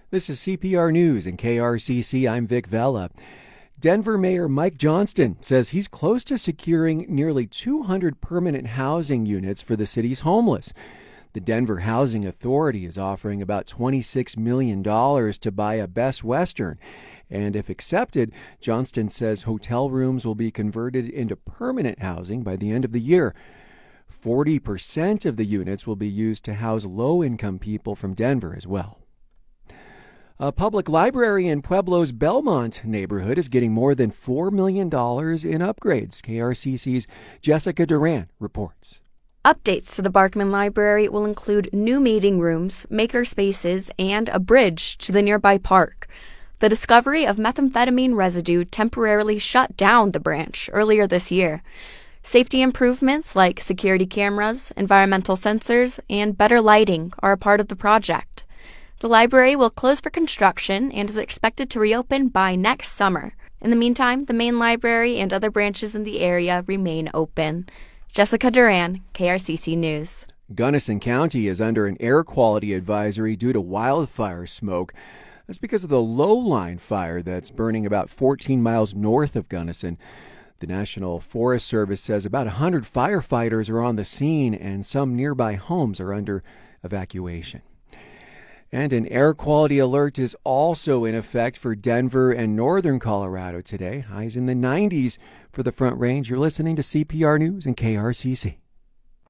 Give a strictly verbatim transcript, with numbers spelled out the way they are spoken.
This is C P R News and K R C C. I'm Vic Vela. Denver Mayor Mike Johnston says he's close to securing nearly two hundred permanent housing units for the city's homeless. The Denver Housing Authority is offering about twenty-six million dollars to buy a Best Western. And if accepted, Johnston says hotel rooms will be converted into permanent housing by the end of the year. forty percent of the units will be used to house low-income people from Denver as well. A public library in Pueblo's Belmont neighborhood is getting more than four million dollars in upgrades. K R C C's Jessica Duran reports. Updates to the Barkman Library will include new meeting rooms, maker spaces, and a bridge to the nearby park. The discovery of methamphetamine residue temporarily shut down the branch earlier this year. Safety improvements like security cameras, environmental sensors, and better lighting are a part of the project. The library will close for construction and is expected to reopen by next summer. In the meantime, the main library and other branches in the area remain open. Jessica Duran, K R C C News. Gunnison County is under an air quality advisory due to wildfire smoke. That's because of the low-line fire that's burning about fourteen miles north of Gunnison. The National Forest Service says about one hundred firefighters are on the scene and some nearby homes are under evacuation. And an air quality alert is also in effect for Denver and northern Colorado today. Highs in the nineties for the Front Range. You're listening to C P R News and K R C C.